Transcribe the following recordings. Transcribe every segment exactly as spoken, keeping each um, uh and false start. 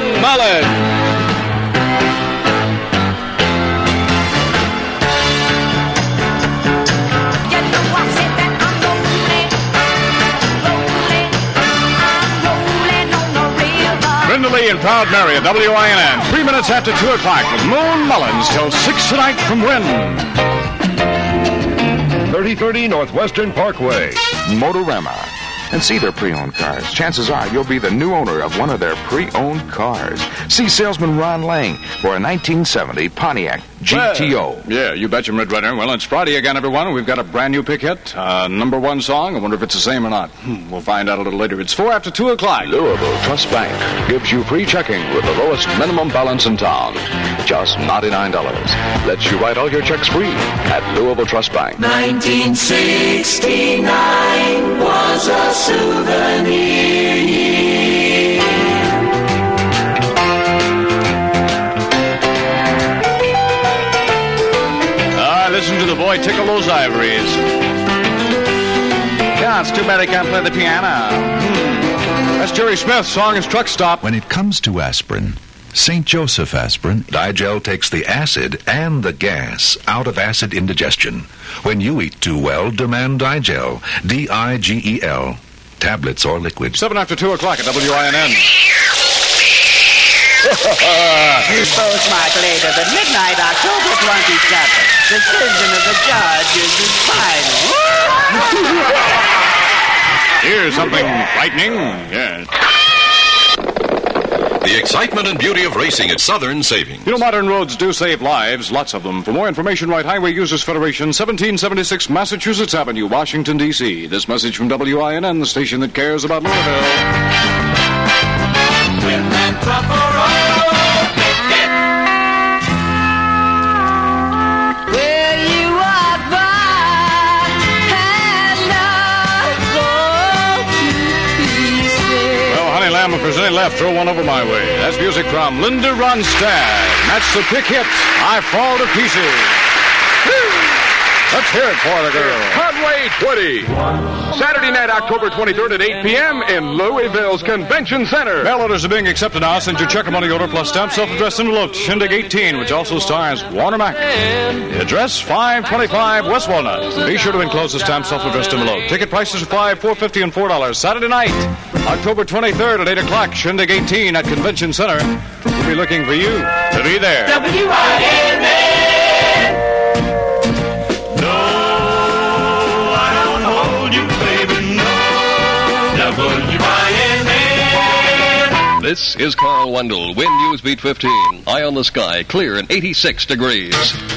Mullins. Brenda Lee and Proud Mary at W I N N. Three minutes after two o'clock with Moon Mullins till six tonight from Wynn. thirty thirty Northwestern Parkway. Motorama. And see their pre-owned cars. Chances are you'll be the new owner of one of their pre-owned cars. See salesman Ron Lang for a nineteen seventy Pontiac G T O. Well, yeah, you betcha, Red Runner. Well, it's Friday again, everyone. We've got a brand new pick hit. Uh, number one song. I wonder if it's the same or not. Hmm, we'll find out a little later. It's four after two o'clock. Louisville Trust Bank gives you free checking with the lowest minimum balance in town. Just ninety-nine dollars. Lets you write all your checks free at Louisville Trust Bank. nineteen sixty-nine was a souvenir year. Ah, listen to the boy tickle those ivories. Yeah, it's too bad I can't play the piano. Hmm. That's Jerry Smith. Song is Truck Stop. When it comes to aspirin, Saint Joseph Aspirin, Digel takes the acid and the gas out of acid indigestion. When you eat too well, demand Digel. D I G E L. Tablets or liquid. Seven after two o'clock at W I N N. You both mark later than midnight, October twenty-seventh. Decision of the judge is final. Here's something frightening. Yes. The excitement and beauty of racing at Southern Savings. You know, modern roads do save lives, lots of them. For more information, write Highway Users Federation, seventeen seventy-six Massachusetts Avenue, Washington, D C This message from W I N N, the station that cares about Louisville. When that trucker Where you are by and not go to pieces. Well, Honey Lamb, if there's any left, throw one over my way. That's music from Linda Ronstadt. That's the pick hit, I Fall to Pieces. Woo! Let's hear it for the girl. Conway twenty. Saturday night, October twenty-third at eight p.m. in Louisville's Convention Center. Mail orders are being accepted now. Send your check or money order plus stamp self-addressed envelope to Shindig eighteen, which also stars Warner Mac. The address, five twenty-five West Walnut. Be sure to enclose the stamp self-addressed envelope. Ticket prices are five dollars, four dollars and fifty cents, and four dollars. Saturday night, October twenty-third at eight o'clock, Shindig eighteen at Convention Center. We'll be looking for you to be there. W I N N. This is Carl Wendell, Wind News Beat fifteen. Eye on the sky, clear and eighty-six degrees.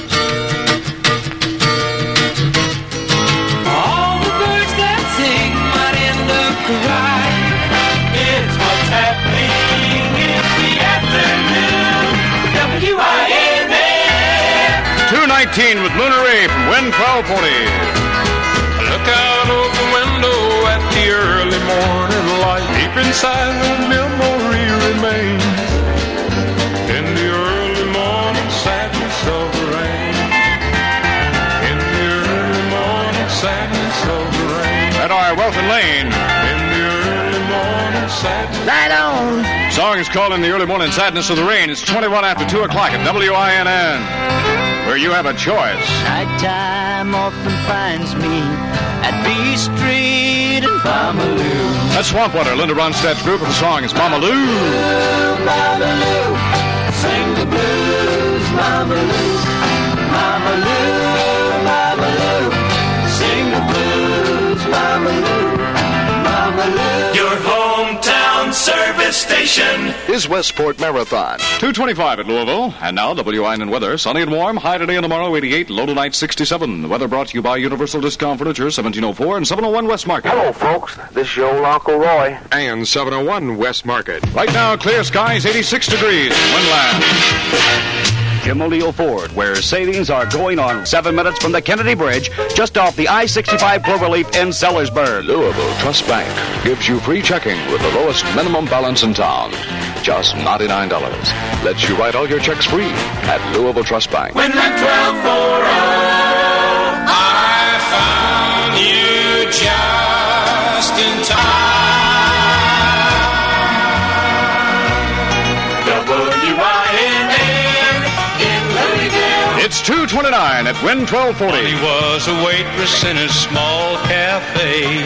All the birds that sing might end up crying. It's what's happening in the afternoon. W I N N. two nineteen with Lunar Ray from Wind twelve forty. Look out of the window at the early morning light. Deep inside the memory remains. In the early morning sadness of the rain. In the early morning sadness of the rain. At our Welton Lane. In the early morning sadness. Right on. Song is called In the Early Morning Sadness of the Rain. It's twenty-one after two o'clock at W I N N, where you have a choice. Nighttime often finds me at B Street and Bamaloo. That's Swampwater, Linda Ronstadt's group, and the song is Mama Lou. Mama Lou, sing the blues, Mama Lou. Mama Lou, Mama Lou, sing the blues, Mama Lou. Mama Lou. Your hometown service station is Westport Marathon. two twenty-five at Louisville. And now, W I N N weather. Sunny and warm. High today and tomorrow, eighty-eight. Low tonight, sixty-seven. The weather brought to you by Universal Discount Furniture, seventeen oh four and seven oh one West Market. Hello, folks. This is your old Uncle Roy. And seven oh one West Market. Right now, clear skies, eighty-six degrees. Windland. Jim O'Neill Ford, where savings are going on seven minutes from the Kennedy Bridge, just off the I sixty-five Cloverleaf in Sellersburg. Louisville Trust Bank gives you free checking with the lowest minimum balance in town. Just ninety-nine dollars. Lets you write all your checks free at Louisville Trust Bank. When that twelve forty, I found you just in time. two twenty-nine at Win twelve forty. He was a waitress in a small cafe.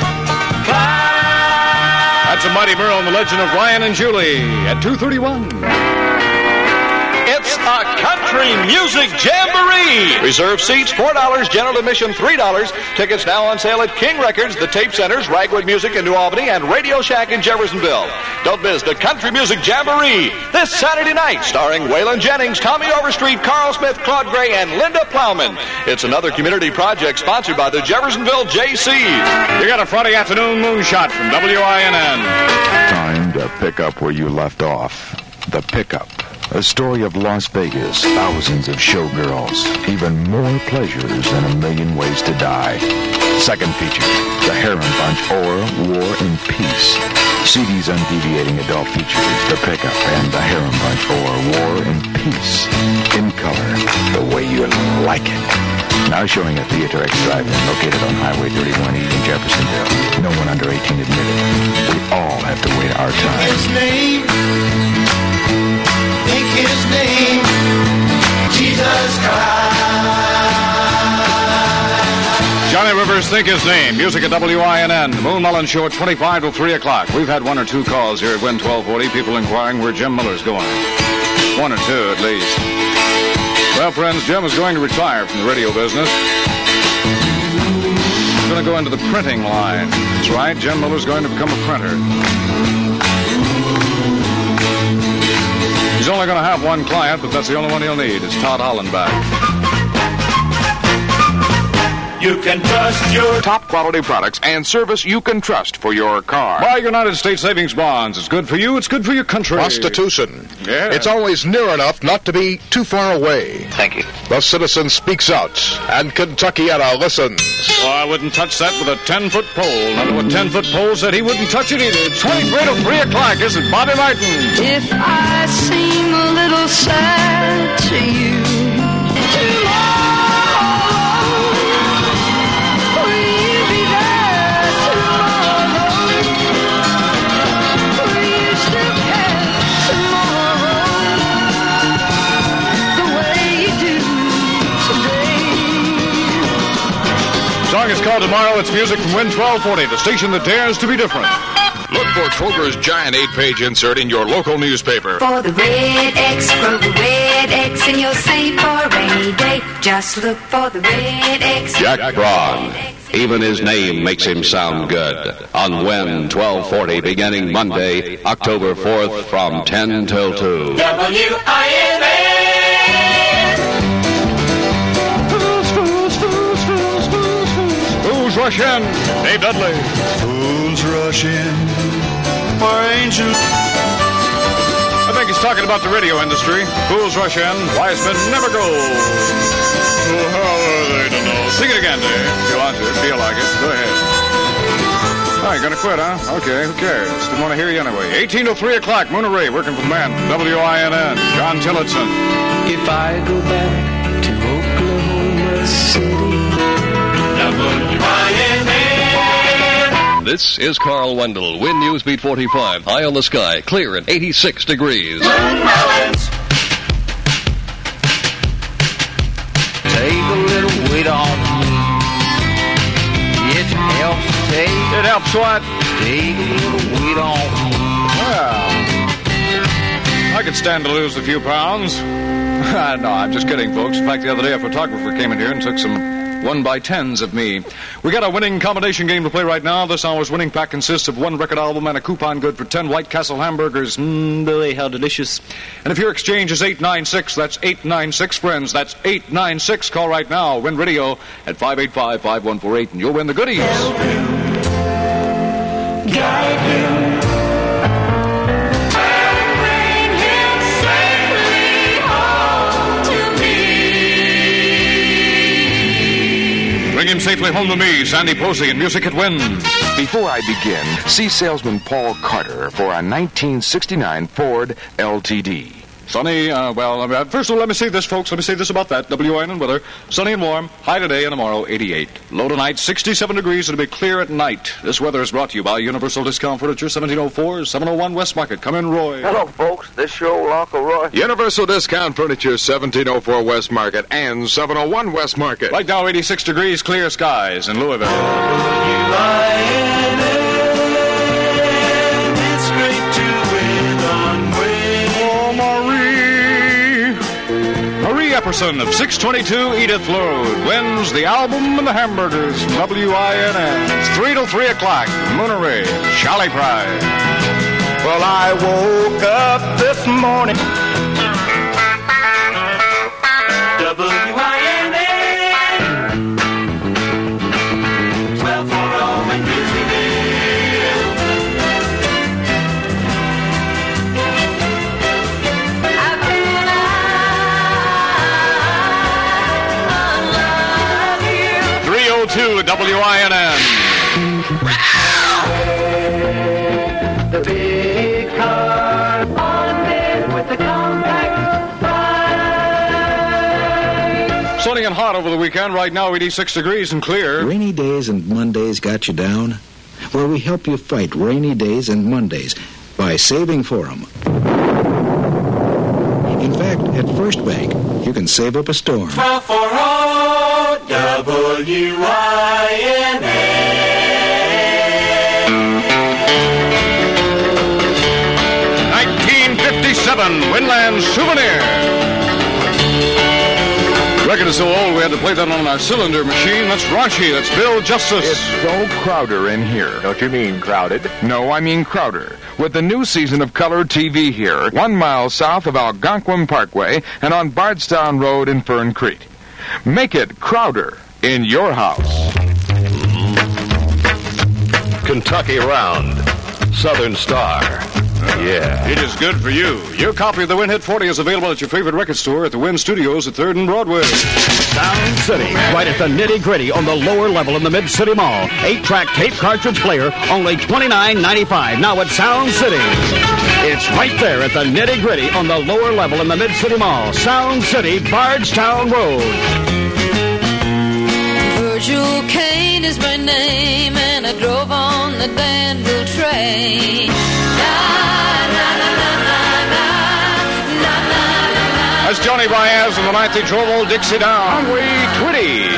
That's a Mighty Merle and the Legend of Ryan and Julie at two thirty-one. It's a country music jamboree. Reserve seats, four dollars. General admission, three dollars. Tickets now on sale at King Records, the Tape Centers, Ragwood Music in New Albany, and Radio Shack in Jeffersonville. Don't miss the country music jamboree this Saturday night, starring Waylon Jennings, Tommy Overstreet, Carl Smith, Claude Gray, and Linda Plowman. It's another community project sponsored by the Jeffersonville J C. You got a Friday afternoon moonshot from W I N N. Time to pick up where you left off. The Pickup. A story of Las Vegas, thousands of showgirls, even more pleasures than a million ways to die. Second feature, The Heron Bunch or War and Peace. C D's undeviating adult features, The Pickup and The Heron Bunch or War and Peace. In color, the way you like it. Now showing at Theater X Drive-In, located on Highway thirty-one E in Jeffersonville. No one under eighteen admitted. We all have to wait our time. His name, think his name, Jesus Christ. Johnny Rivers, Think His Name. Music at W I N N. The Moon Mullins Show at twenty-five till three o'clock. We've had one or two calls here at Win twelve forty. People inquiring where Jim Miller's going. One or two at least. Well, friends, Jim is going to retire from the radio business. He's going to go into the printing line. That's right. Jim Miller's going to become a printer. He's only going to have one client, but that's the only one he'll need. It's Todd Hollenbach. You can trust your top quality products and service you can trust for your car. Buy United States Savings Bonds. It's good for you. It's good for your country. Constitution. Yeah. It's always near enough not to be too far away. Thank you. The citizen speaks out, and Kentuckiana listens. Oh, I wouldn't touch that with a ten-foot pole. Not with a ten-foot pole said he wouldn't touch it either. twenty-three to three o'clock, isn't Bobby Martin? If I seem a little sad to you, The song is called Tomorrow. It's music from Win twelve forty, the station that dares to be different. Look for Kroger's giant eight-page insert in your local newspaper. For the red X, Kroger red X, and you'll save for a rainy day. Just look for the red X. Jack Braun. Even his name makes him sound good. On Win twelve forty, beginning Monday, October fourth, from ten till two. W I N A. Fools rush in. Dave Dudley. Fools rush in for angels. I think he's talking about the radio industry. Fools rush in. Wise men never go. Oh, how are they to know? Sing it again, Dave. If you want to. Feel like it. Go ahead. Oh, you're going to quit, huh? Okay, who cares? Didn't want to hear you anyway. eighteen to three o'clock. Moon Ray working for the man. W I N N. John Tillotson. If I go back to Oklahoma City, W I N A. This is Carl Wendell. Wind News Beat forty-five. High on the sky. Clear at eighty-six degrees. Take a little weight off me. It helps take. It helps what? Take a little weight off me. Well, I could stand to lose a few pounds. No, I'm just kidding, folks. In fact, the other day a photographer came in here and took some one by tens of me. We got a winning combination game to play right now. This hour's winning pack consists of one record album and a coupon good for ten White Castle hamburgers. Mmm, boy, how delicious. And if your exchange is eight nine six, that's eight nine six, friends. That's eight nine six. Call right now. Win radio at five eight five, five one four eight, and you'll win the goodies. Guide him. Bring him safely home to me, Sandy Posey, and Music at Win. Before I begin, see salesman Paul Carter for a nineteen sixty-nine Ford L T D. Sunny, uh, well, uh, first of all, let me say this, folks. Let me say this about that. W I N and weather. Sunny and warm. High today and tomorrow, eighty-eight. Low tonight, sixty-seven degrees. It'll be clear at night. This weather is brought to you by Universal Discount Furniture, seventeen oh four, seven oh one West Market. Come in, Roy. Hello, folks. This your old Uncle Roy. Universal Discount Furniture, seventeen oh four West Market and seven oh one West Market. Right now, eighty-six degrees, clear skies in Louisville. Epperson of six twenty-two Edith Road wins the album and the hamburgers from W I N N. It's three till three o'clock. Moonery, Charlie Pride. Well, I woke up this morning. W I N N. twelve four oh in to W I N N. The big car on bed with the compact size. Sunny and hot over the weekend. Right now, eighty-six degrees and clear. Rainy days and Mondays got you down? Well, we help you fight rainy days and Mondays by saving for them. In fact, at First Bank, you can save up a storm. twelve forty W I N N. nineteen fifty-seven Winland Souvenir. Record is so old we had to play that on our cylinder machine. That's Rashi. That's Bill Justice. It's so Crowder in here. Don't you mean crowded? No, I mean Crowder. With the new season of color T V here, one mile south of Algonquin Parkway and on Bardstown Road in Fern Creek. Make it Crowder in your house. Kentucky Round. Southern Star. Yeah. It is good for you. Your copy of the Win Hit forty is available at your favorite record store at the Win Studios at third and Broadway. Sound City, right at the nitty-gritty on the lower level in the Mid-City Mall. Eight-track tape cartridge player, only twenty-nine ninety-five. Now at Sound City. It's right there at the nitty-gritty on the lower level in the Mid-City Mall. Sound City, Bardstown Road. Virgil Kane is my name, and I drove on the Danville train. That's Johnny Baez, and the night they drove old Dixie down. Conway Twitty.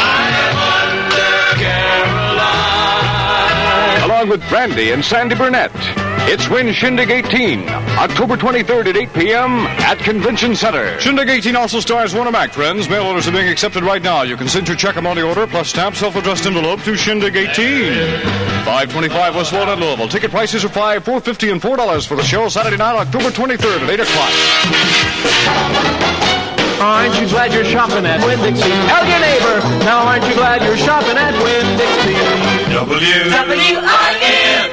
Along with Brandy and Sandy Burnett. It's Win Shindig eighteen, October twenty-third at eight p.m. at Convention Center. Shindig eighteen also stars Warner Mac, friends. Mail orders are being accepted right now. You can send your check money order plus stamp self-addressed envelope to Shindig eighteen. five twenty-five West Walnut, Louisville. Ticket prices are five dollars, four dollars and fifty cents, and four dollars for the show Saturday night, October twenty-third at eight o'clock. Aren't you glad you're shopping at Winn-Dixie? Tell your neighbor, now aren't you glad you're shopping at Winn-Dixie? W. W I N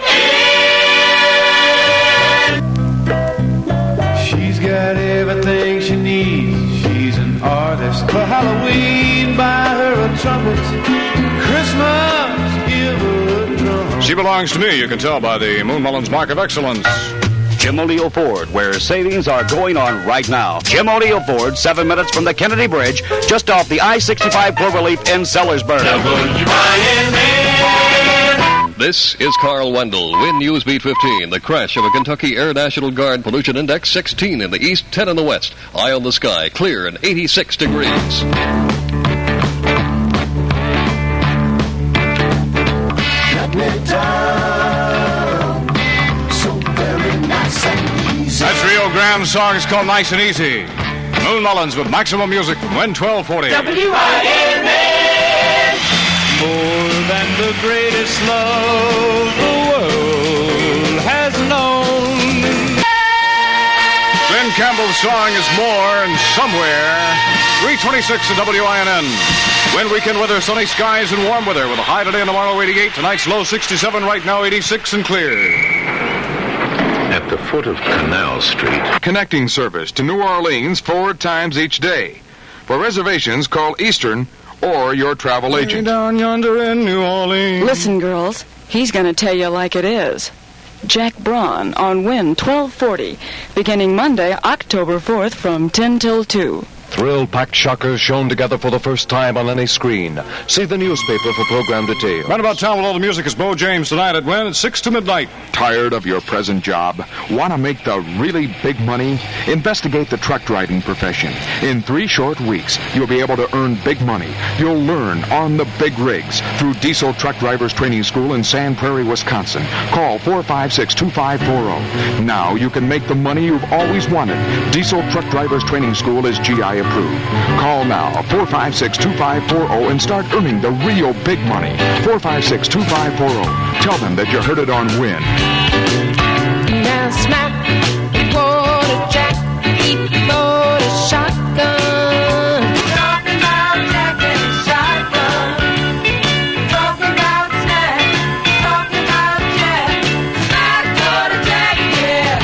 N. She's got everything she needs. She's an artist. For Halloween, buy her a trumpet. Christmas, give her a drum. She belongs to me, you can tell by the Moon Mullins Mark of Excellence. Jim O'Neill Ford, where savings are going on right now. Jim O'Neill Ford, seven minutes from the Kennedy Bridge, just off the I sixty-five Cloverleaf in Sellersburg. This is Carl Wendell. Win Newsbeat fifteen. The crash of a Kentucky Air National Guard pollution index sixteen in the east, ten in the west. Eye on the sky, clear and eighty-six degrees. That's Rio Grande song is called Nice and Easy. Moon Mullins with Maximum Music from Win twelve forty. W I N N. More than the greatest love the world has known. Glenn Campbell's song is More and Somewhere. three twenty-six at W I N N. Win weekend weather, sunny skies and warm weather with a high today and tomorrow eighty-eight. Tonight's low sixty-seven, right now eighty-six and clear. At the foot of Canal Street. Connecting service to New Orleans four times each day. For reservations, call Eastern or your travel agent. Down yonder in New Orleans. Listen, girls, he's going to tell you like it is. Jack Braun on Win twelve forty, beginning Monday, October fourth from ten till two. Thrill-packed shockers shown together for the first time on any screen. See the newspaper for program details. Right about town with all the music is Bo James tonight at Win at six to midnight. Tired of your present job? Want to make the really big money? Investigate the truck driving profession. In three short weeks, you'll be able to earn big money. You'll learn on the big rigs through Diesel Truck Drivers Training School in Sand Prairie, Wisconsin. Call four five six, two five four zero. Now you can make the money you've always wanted. Diesel Truck Drivers Training School is G I approved. Call now, four five six, two five four zero, and start earning the real big money. four five six, two five four zero. Tell them that you heard it on Win. Now smack the water jack, keep for the shotgun. Talking about jack and the shotgun. Talking about snack, talking about jack. Smack for the jack, yeah.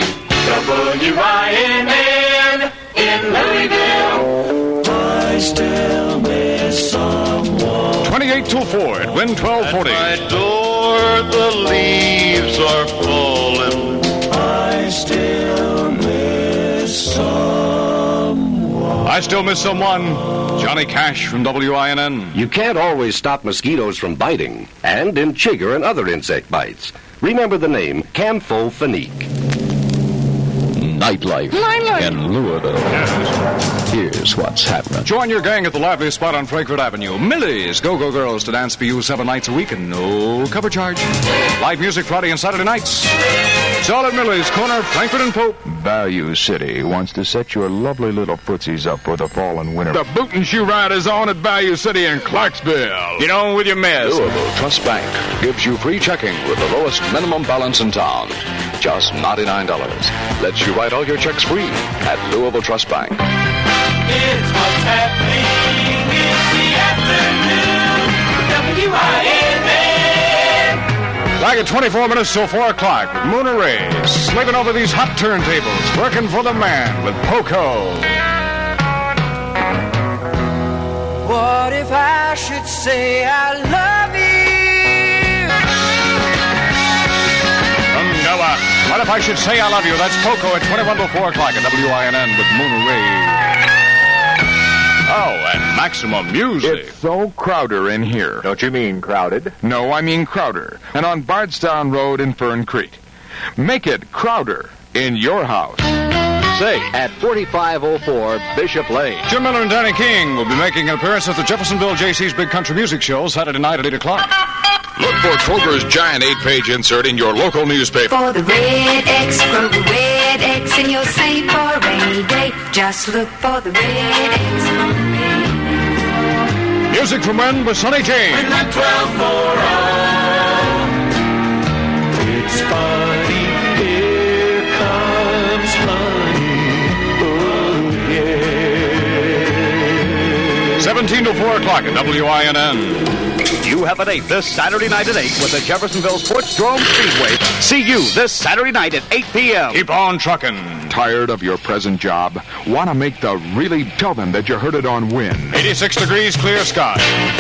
W I N N in Louisville. I still miss someone. twenty-eight till four at Win twelve forty. At my door, the leaves are falling. I still miss someone. I still miss someone. Johnny Cash from W I N N. You can't always stop mosquitoes from biting, and in chigger and other insect bites. Remember the name Campho-Phenique. Nightlife Nightlife. in Louisville. Yes. Here's what's happening. Join your gang at the liveliest spot on Frankfurt Avenue. Millie's Go-Go Girls to dance for you seven nights a week and no cover charge. Live music Friday and Saturday nights. It's all at Millie's, corner of Frankfurt and Pope. Bayou City wants to set your lovely little footsies up for the fall and winter. The boot and shoe ride is on at Bayou City in Clarksville. Get on with your mess. Louisville Trust Bank gives you free checking with the lowest minimum balance in town. Just ninety-nine dollars. Lets you write all your checks free at Louisville Trust Bank. It's what's happening. It's the afternoon. W I N N. Back at twenty-four minutes till four o'clock with Moon and Ray, slaving over these hot turntables, working for the man with Poco. What if I should say I love you? From Noah. What if I should say I love you? That's Poco at twenty-one till four o'clock at W I N N with Moon and Ray. Oh, and Maximum Music. It's so Crowder in here. Don't you mean crowded? No, I mean Crowder. And on Bardstown Road in Fern Creek. Make it Crowder in your house. Say, at forty-five oh four Bishop Lane. Jim Miller and Danny King will be making an appearance at the Jeffersonville J C's Big Country Music Show Saturday night at eight o'clock. Look for Kroger's giant eight-page insert in your local newspaper. For the red X, Kroger red X, and you'll save for a rainy day. Just look for the red X from the red X. Music from Win with Sonny James. When the twelve four oh, it's funny, here comes honey, oh yeah. seventeen to four o'clock at W I N N. You have a date this Saturday night at eight with the Jeffersonville Sports Drome Speedway. See you this Saturday night at eight p.m. Keep on trucking. Tired of your present job? Want to make the really... Tell them that you heard it on Win. eighty-six degrees, clear sky.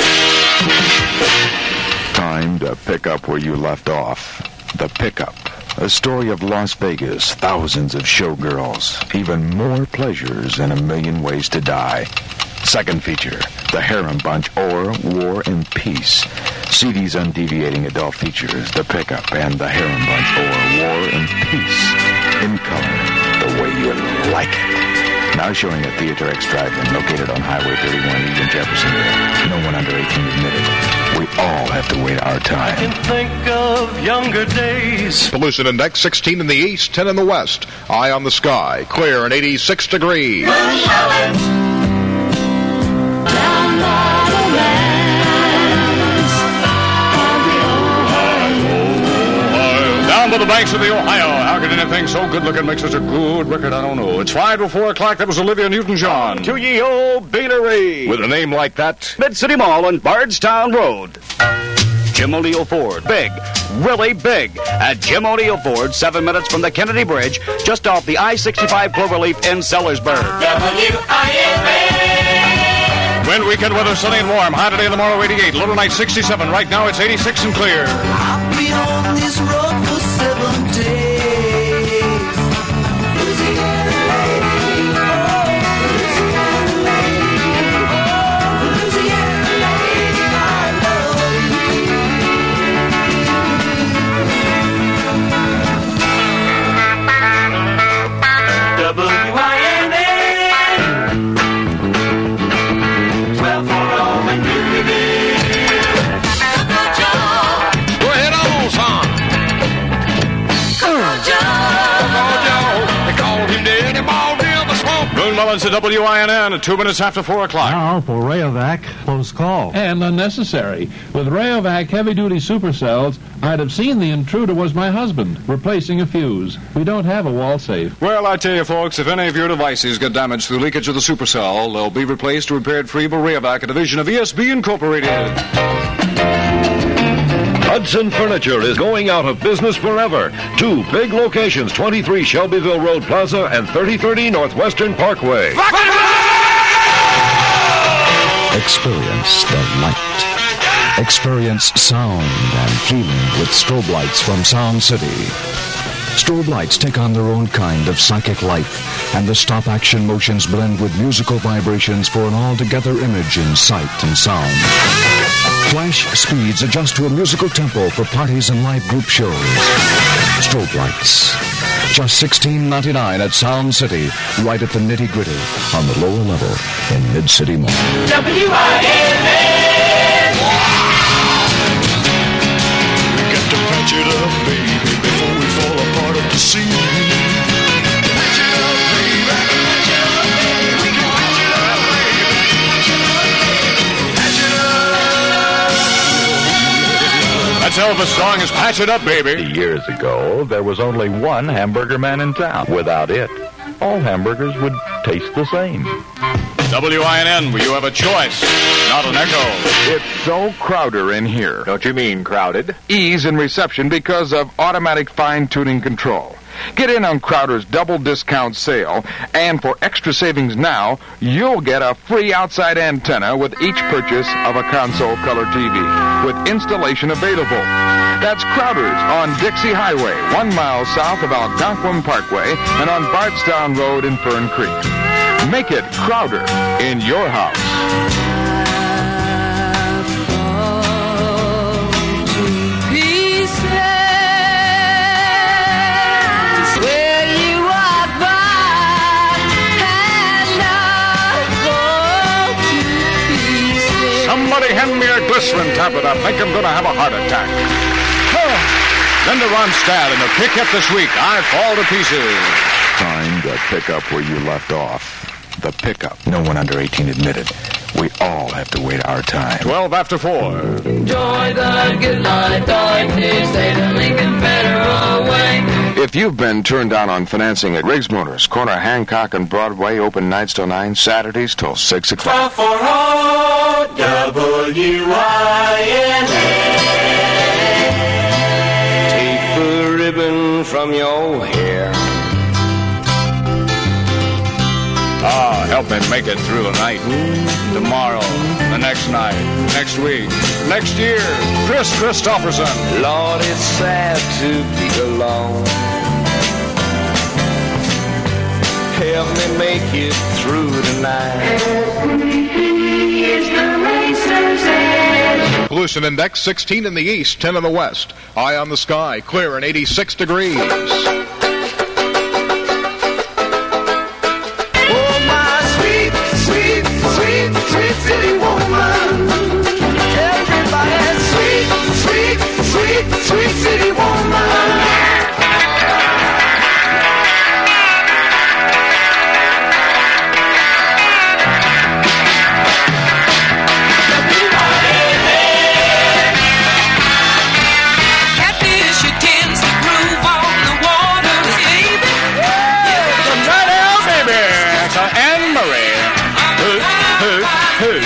Time to pick up where you left off. The Pickup. A story of Las Vegas, thousands of showgirls, even more pleasures, and a million ways to die. Second feature, The Harem Bunch, or War and Peace. See these undeviating adult features, The Pickup and The Harem Bunch, or War and Peace, in color, the way you like it. Now showing at Theater X Drive-In, located on Highway thirty-one East in Jeffersonville. No one under eighteen admitted. We all have to wait our time. I can think of younger days. Pollution index sixteen in the east, ten in the west. Eye on the sky, clear and eighty-six degrees. Down to the banks of the Ohio. How could anything so good-looking make such a good record? I don't know. It's five to four o'clock. That was Olivia Newton-John. To ye old Beanery. With a name like that. Mid-City Mall on Bardstown Road. Jim O'Neill Ford. Big. Really big. At Jim O'Neill Ford, seven minutes from the Kennedy Bridge, just off the I sixty-five Cloverleaf in Sellersburg. W I N N. Wind, weekend weather, sunny and warm. High today and tomorrow, eighty-eight. Low tonight, sixty-seven. Right now, it's eighty-six and clear. I've been on this road for seven Mullins at W I N N at two minutes after four o'clock. Now for Rayovac, close call. And unnecessary. With Rayovac heavy-duty supercells, I'd have seen the intruder was my husband, replacing a fuse. We don't have a wall safe. Well, I tell you, folks, if any of your devices get damaged through leakage of the supercell, they'll be replaced or repaired free by Rayovac, a division of E S B Incorporated. Hudson Furniture is going out of business forever. Two big locations, twenty-three Shelbyville Road Plaza and thirty thirty Northwestern Parkway. Experience the light. Experience sound and feeling with strobe lights from Sound City. Strobe lights take on their own kind of psychic life, and the stop-action motions blend with musical vibrations for an altogether image in sight and sound. Flash speeds adjust to a musical tempo for parties and live group shows. Strobe lights. Just sixteen ninety-nine at Sound City, right at the nitty-gritty on the lower level in Mid-City Mall. W I N N. We got to patch it up, baby, before we fall apart at the seams. Patch it up, baby. Patch it up, baby. We can patch it up, baby. Patch it up. That's Elvis' song is Patch It Up, Baby. Years ago, there was only one hamburger man in town. Without it, all hamburgers would taste the same. W I N N, where you have a choice, not an echo. It's so Crowder in here. Don't you mean crowded? Ease in reception because of automatic fine-tuning control. Get in on Crowder's double discount sale, and for extra savings now, you'll get a free outside antenna with each purchase of a console color T V, with installation available. That's Crowder's on Dixie Highway, one mile south of Algonquin Parkway, and on Bardstown Road in Fern Creek. Make it Crowder in your house. Somebody hand me a glycerin tablet. I think I'm going to have a heart attack. Linda Ronstadt in the pickup this week. I fall to pieces. Time to pick up where you left off. The pickup. No one under eighteen admitted. We all have to wait our time. Twelve after four. Enjoy the good life, darling. Stay the Lincoln better away. If you've been turned down on financing at Riggs Motors, corner Hancock and Broadway, open nights till nine, Saturdays till six o'clock. twelve for O W I N A. Take the ribbon from your hair. Ah, help me make it through the night. Tomorrow, the next night, next week, next year. Chris Christopherson. Lord, it's sad to be alone. Help me make it through tonight. Is the racer's edge. Pollution index sixteen in the east, ten in the west. Eye on the sky, clear and eighty-six degrees. Sweet, sweet city woman. Everybody, sweet, sweet, sweet, sweet city woman. Catfish, she tends to groove on the water, baby. Come right out, baby. It's an Anne Marie. Hoot, hoot, hoot.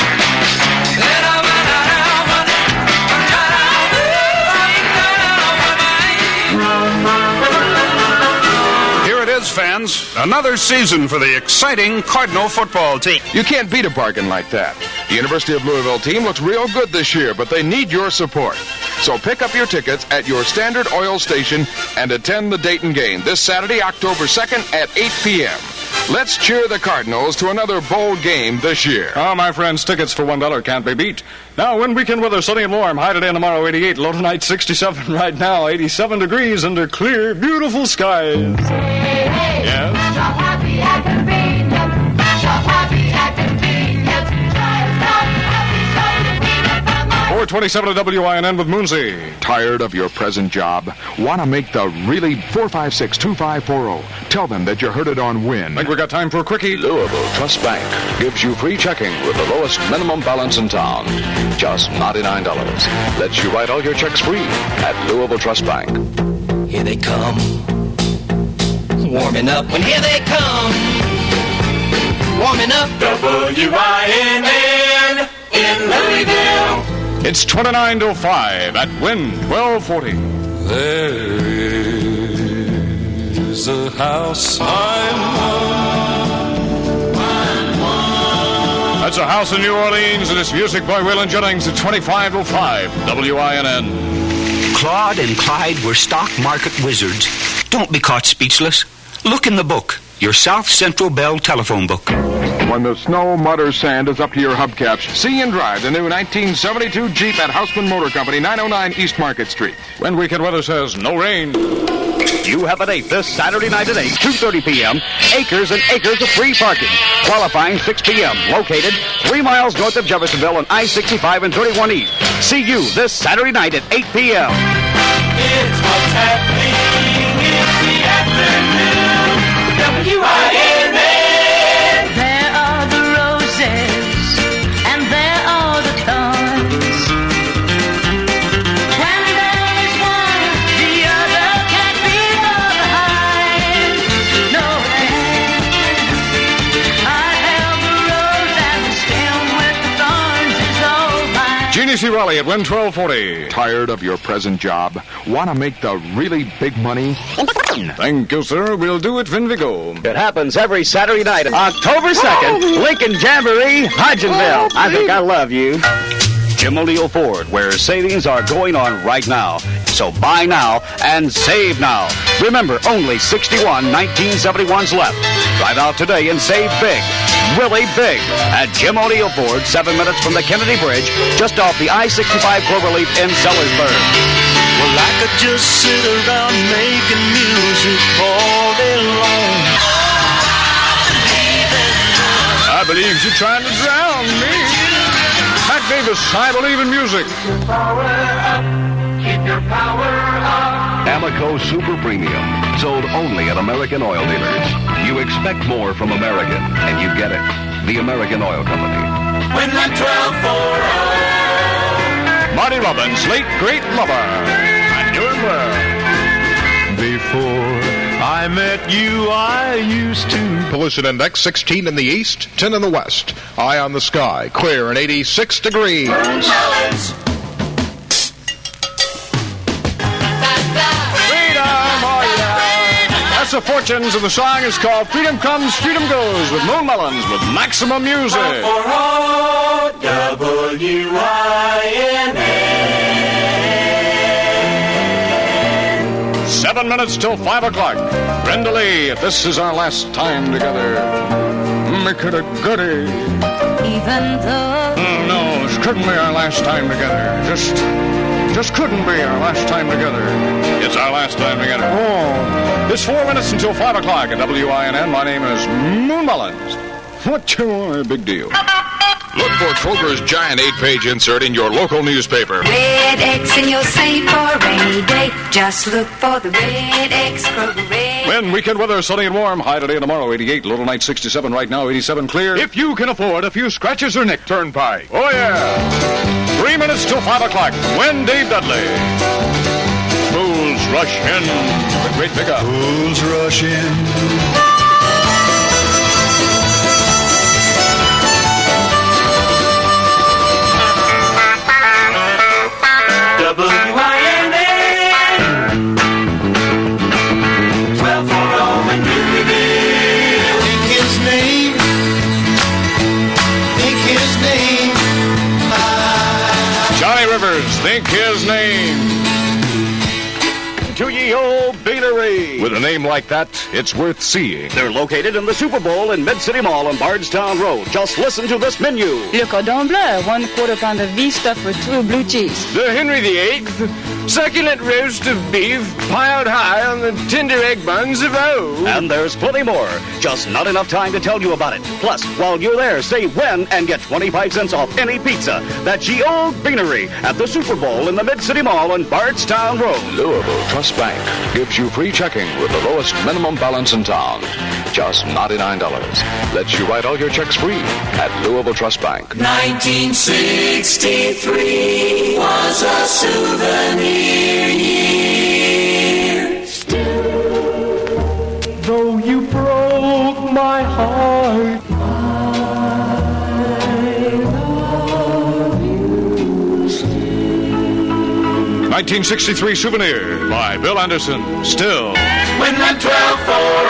Here it is, fans. Another season for the exciting Cardinal football team. You can't beat a bargain like that. The University of Louisville team looks real good this year, but they need your support. So pick up your tickets at your Standard Oil station and attend the Dayton game this Saturday, October second at eight p.m. Let's cheer the Cardinals to another bold game this year. Oh, my friends, tickets for one dollar can't be beat. Now, when weekend weather, sunny and warm. High today and tomorrow, eighty-eight. Low tonight, sixty-seven. Right now, eighty-seven degrees under clear, beautiful skies. Yes? Shop happy at convenience. Shop happy at convenience. Try a stop happy so you need it from the four twenty-seven at W I N N with Moonsey. Tired of your present job? Want to make the really four five six, two five four zero? Tell them that you heard it on Win. Think we got time for a quickie? Louisville Trust Bank gives you free checking with the lowest minimum balance in town. Just ninety-nine dollars. Lets you write all your checks free at Louisville Trust Bank. Here they come. Warming up when here they come. Warming up. W I N N in Louisville. It's twenty-nine to five at Win twelve forty. There is a house That's a house in New Orleans, and it's music by Waylon Jennings at twenty-five to five, W I N N. Claude and Clyde were stock market wizards. Don't be caught speechless. Look in the book, your South Central Bell telephone book. When the snow, mud, or sand is up to your hubcaps, see and drive the new nineteen seventy-two Jeep at Houseman Motor Company, nine oh nine East Market Street. When weekend weather says no rain. You have a date this Saturday night at eight, two thirty p.m. Acres and acres of free parking. Qualifying six p.m. Located three miles north of Jeffersonville on I sixty-five and thirty-one East. See you this Saturday night at eight p.m. It's what's happening in the afternoon. W I N N. There are the roses and there are the thorns. When there is one, the other can't be far behind. No way. I held the rose and the stem with the thorns is all mine. Jeannie C. Raleigh at Win twelve forty. Tired of your present job? Want to make the really big money? Thank you, sir. We'll do it, Vinvigo. It happens every Saturday night, October second, Lincoln Jamboree, Hodgenville. I think I love you. Jim O'Neill Ford, where savings are going on right now. So buy now and save now. Remember, only sixty-one nineteen seventy-ones left. Drive out today and save big, really big, at Jim O'Neill Ford, seven minutes from the Kennedy Bridge, just off the I sixty-five Cloverleaf in Sellersburg. Well, I could just sit around making music all day long. I believe you're trying to drown me. Pat Davis, I believe in music. Keep your power up. Keep your power up. Amoco Super Premium, sold only at American Oil dealers. You expect more from American, and you get it. The American Oil Company. When I'm twelve forty. Marty Robbins, late great lover. I knew him well. Before I met you, I used to. Pollution index sixteen in the east, ten in the west. Eye on the sky, clear and eighty-six degrees. That's the fortunes of the song is called Freedom Comes, Freedom Goes with Moon Mullins with Maximum Music. W I N N. Seven minutes till five o'clock. Brenda Lee, if this is our last time together, make it a goodie. Even though. Mm, no, it couldn't be our last time together. Just, just couldn't be our last time together. It's our last time together. Oh, it's four minutes until five o'clock at W I N N. My name is Moon Mullins. What you want? Big deal. Look for Kroger's giant eight-page insert in your local newspaper. Red X in your safe for a rainy day. Just look for the Red X, Kroger Red. When weekend weather is sunny and warm, high today and tomorrow, eighty-eight, little night sixty-seven, right now eighty-seven clear. If you can afford a few scratches or nick turnpike. Oh, yeah. Three minutes till five o'clock. When Dave Dudley. Fools rush in. The great pickup. Fools rush in. W I N N. twelve forty in Louisville. Think his name. Think his name. Johnny Rivers, think his name. To ye old Baylor Beanery. With a name like that, it's worth seeing. They're located in the Super Bowl in Mid-City Mall on Bardstown Road. Just listen to this menu. Le cordon bleu, one quarter pound of beef stuffed with true blue cheese. The Henry the Eighth, succulent roast of beef piled high on the tender egg buns of O. And there's plenty more. Just not enough time to tell you about it. Plus, while you're there, say when and get twenty-five cents off any pizza. That's Ye Old Beanery at the Super Bowl in the Mid-City Mall on Bardstown Road. Louisville Trust Bank gives you free checking with the lowest minimum balance in town. Just ninety-nine dollars. Lets you write all your checks free at Louisville Trust Bank. nineteen sixty-three was a souvenir year. Though you broke my heart, nineteen sixty-three Souvenir by Bill Anderson. Still. When the twelve four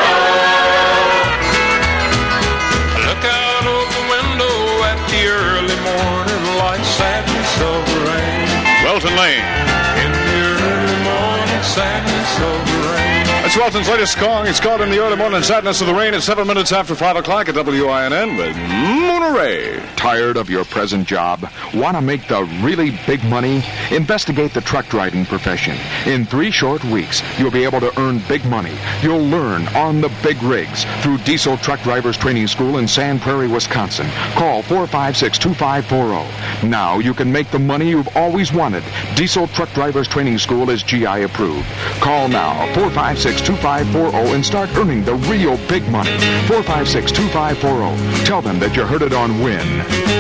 oh, look out of the window at the early morning light, sadness of the rain. Welton Lane. In the early morning sadness of the rain. That's Welton's latest song. It's called In the Early Morning Sadness of the Rain. It's seven minutes after five o'clock at W I N N with Monterey. Tired of your present job? Want to make the really big money? Investigate the truck driving profession. In three short weeks, you'll be able to earn big money. You'll learn on the big rigs through Diesel Truck Drivers Training School in Sand Prairie, Wisconsin. Call four five six, two five four zero. Now you can make the money you've always wanted. Diesel Truck Drivers Training School is G I approved. Call now, four five six, two five four zero, and start earning the real big money. four five six, two five four zero. Tell them that you heard it on Win.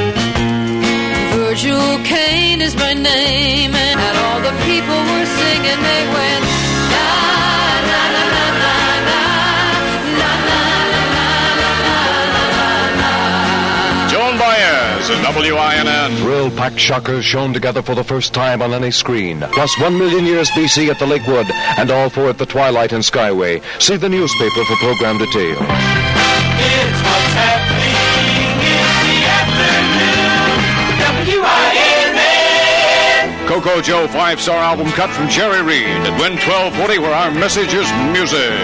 Virgil Kane is my name, and all the people were singing, they went, la, la, la, la, la, la, la, la, la, la, la, la. Joan Baez at W I N N. Thrill-packed shockers shown together for the first time on any screen. Plus one million years B C at the Lakewood, and all four at the Twilight and Skyway. See the newspaper for program detail. It's what's happening in the afternoon. W I N N. Coco Joe five-star album cut from Jerry Reed at Win twelve forty, where our message is music.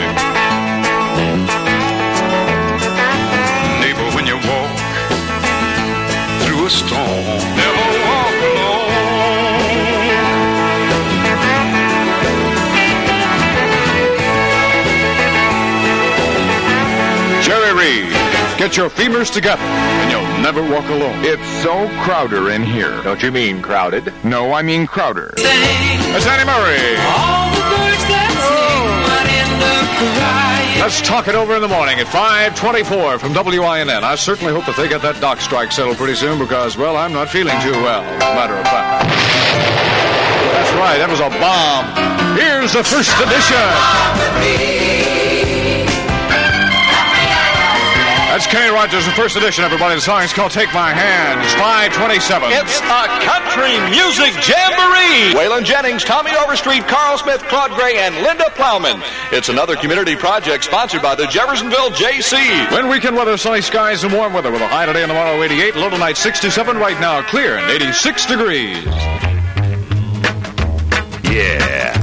Neighbor, when you walk through a storm, never walk alone. Jerry Reed, get your femurs together and you'll never walk alone. It's so Crowder in here. Don't you mean crowded? No, I mean Crowder. That's Annie Murray. All the birds that sing might end up crying. Let's talk it over in the morning at five twenty-four from W I N N. I certainly hope that they get that dock strike settled pretty soon because, well, I'm not feeling too well, as a matter of fact. That's right, that was a bomb. Here's the first edition. That's Kenny Rogers, the first edition, everybody. The song is called Take My Hand. It's five twenty-seven. It's a country music jamboree. Waylon Jennings, Tommy Overstreet, Carl Smith, Claude Gray, and Linda Plowman. It's another community project sponsored by the Jeffersonville J C. When weekend weather, sunny skies and warm weather with a high today and tomorrow eighty-eight, low tonight sixty-seven, right now clear and eighty-six degrees. Yeah.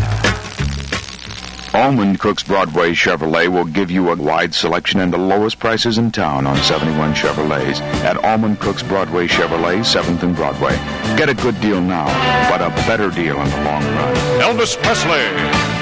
Almond Cooks Broadway Chevrolet will give you a wide selection and the lowest prices in town on seventy-one Chevrolets at Almond Cooks Broadway Chevrolet, seventh and Broadway. Get a good deal now, but a better deal in the long run. Elvis Presley.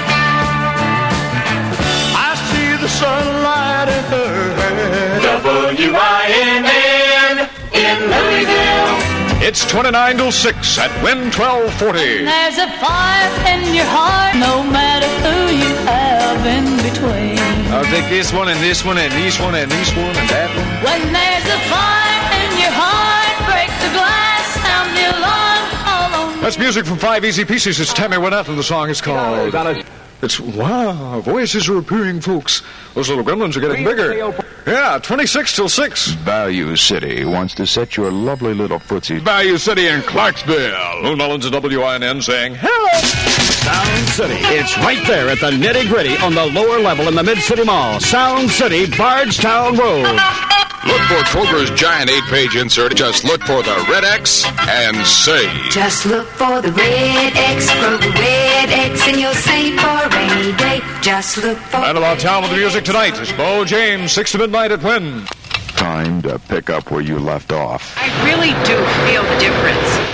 I see the sunlight in her hair. W I N N in Louisville. It's twenty-nine till six at Win twelve forty. There's a fire in your heart, no matter who you have in between. I'll take this one and this one and this one and this one and that one. When there's a fire in your heart, break the glass, sound the alarm, call on. That's music from Five Easy Pieces. It's Tammy Wynette, and the song is called... It's, wow, voices are appearing, folks. Those little gremlins are getting bigger. Yeah, twenty-six till six. Bayou City wants to set your lovely little footsie. Bayou City in Clarksville. Lou Mullins at W I N N saying, hello. Sound City. It's right there at the nitty-gritty on the lower level in the Mid-City Mall. Sound City, Bardstown Road. Look for Kroger's giant eight-page insert. Just look for the red X and say. Just look for the red X, Kroger red X, and you'll save for a rainy day. Just look for... And about town with the music tonight is Bo James, six to midnight at Wynn. Time to pick up where you left off. I really do feel the difference.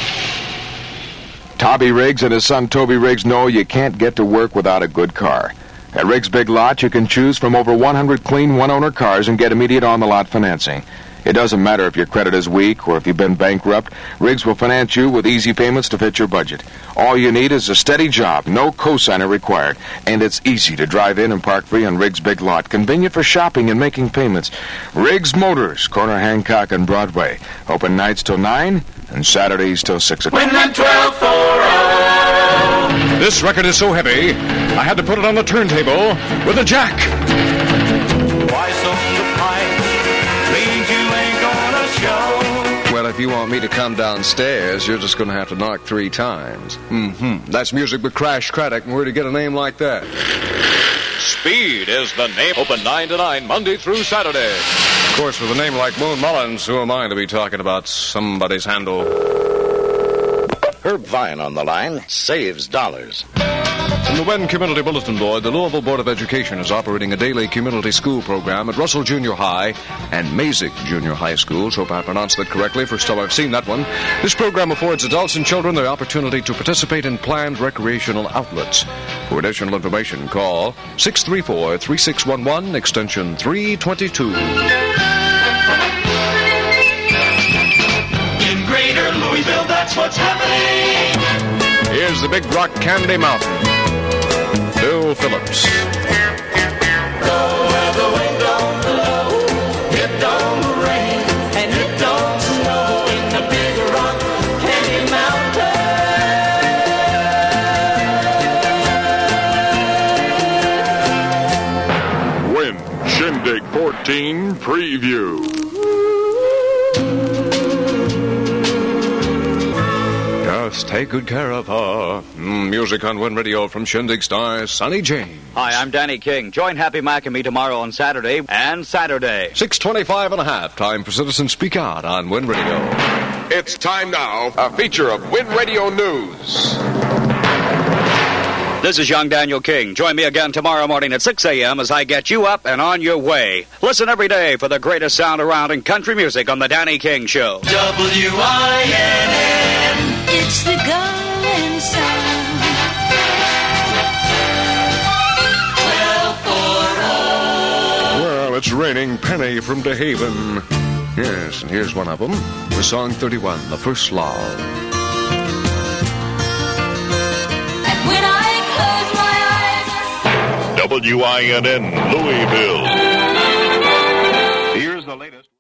Toby Riggs and his son Toby Riggs know you can't get to work without a good car. At Riggs Big Lot, you can choose from over one hundred clean one-owner cars and get immediate on-the-lot financing. It doesn't matter if your credit is weak or if you've been bankrupt, Riggs will finance you with easy payments to fit your budget. All you need is a steady job, no cosigner required, and it's easy to drive in and park free on Riggs Big Lot, convenient for shopping and making payments. Riggs Motors, corner Hancock and Broadway, open nights till nine and Saturdays till six o'clock. Win that twelve forty. This record is so heavy, I had to put it on the turntable with a jack. Twice on the pipe means you ain't gonna show. Well, if you want me to come downstairs, you're just going to have to knock three times. Mm-hmm. That's music with Crash Craddock, and where do you get a name like that? Speed is the name. Open nine to nine, Monday through Saturday. Of course, with a name like Moon Mullins, who am I to be talking about somebody's handle? Herb Vine on the line saves dollars. From the Wynn Community Bulletin Board, the Louisville Board of Education is operating a daily community school program at Russell Junior High and Mazik Junior High Schools. Hope I pronounced that correctly. First time I've seen that one. This program affords adults and children the opportunity to participate in planned recreational outlets. For additional information, call six three four, three six one one, extension three twenty-two. In Greater Louisville, that's what's happening. Here's the Big Rock Candy Mountain. Bill Phillips. Go where the wind don't blow, it don't rain, and it don't snow in the Big Rock Candy Mountain. Win Shindig fourteen Preview. Just take good care of her. Mm, music on Wynn Radio from Shindig star Sonny James. Hi, I'm Danny King. Join Happy Mac and me tomorrow on Saturday and Saturday. six twenty-five and a half. Time for Citizens Speak Out on Wynn Radio. It's time now, a feature of Wynn Radio News. This is young Daniel King. Join me again tomorrow morning at six a.m. as I get you up and on your way. Listen every day for the greatest sound around in country music on The Danny King Show. W I N N. It's the golden sound. Well, it's raining Penny from DeHaven. Yes, and here's one of them. The song thirty-one, The First Love. And when I close my eyes, W I N N Louisville. Here's the latest.